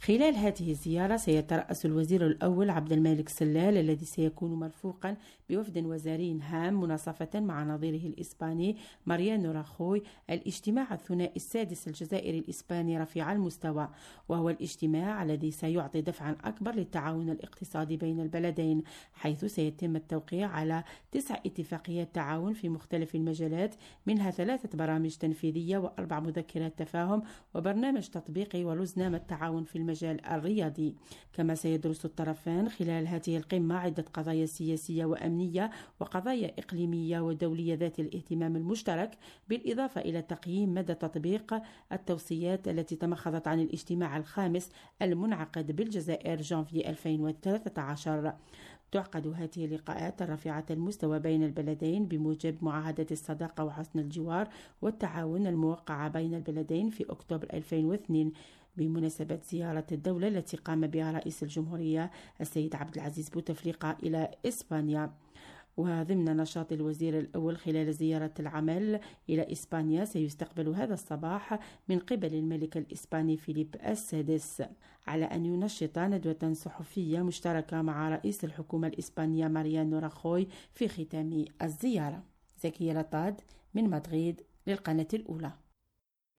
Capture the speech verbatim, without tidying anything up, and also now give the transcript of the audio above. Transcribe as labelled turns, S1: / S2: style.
S1: خلال هذه الزيارة سيترأس الوزير الأول عبد الملك سلال الذي سيكون مرفوقا بوفد وزاري هام مناصفة مع نظيره الإسباني ماريانو راخوي الاجتماع الثنائي السادس الجزائري الإسباني رفيع المستوى، وهو الاجتماع الذي سيعطي دفعا أكبر للتعاون الاقتصادي بين البلدين، حيث سيتم التوقيع على تسع اتفاقيات تعاون في مختلف المجالات، منها ثلاثة برامج تنفيذية وأربع مذكرات تفاهم وبرنامج تطبيقي ولزنامة التعاون في المجال الرياضي. كما سيدرس الطرفان خلال هذه القمة عدة قضايا سياسية وأمنية وقضايا إقليمية ودولية ذات الاهتمام المشترك، بالإضافة إلى تقييم مدى تطبيق التوصيات التي تمخضت عن الاجتماع الخامس المنعقد بالجزائر جانفي ألفين وثلاثة عشر. تعقد هذه اللقاءات الرفيعة المستوى بين البلدين بموجب معاهدة الصداقة وحسن الجوار والتعاون الموقعة بين البلدين في أكتوبر ألفين واثنين بمناسبة زيارة الدولة التي قام بها رئيس الجمهورية السيد عبد العزيز بوتفليقة إلى إسبانيا. وضمن نشاط الوزير الأول خلال زيارة العمل إلى إسبانيا، سيستقبل هذا الصباح من قبل الملك الإسباني فيليب السادس، على أن ينشط ندوة صحفية مشتركة مع رئيس الحكومة الإسبانية ماريانو راخوي في ختام الزيارة. زكية لطاد من مدريد للقناة الأولى.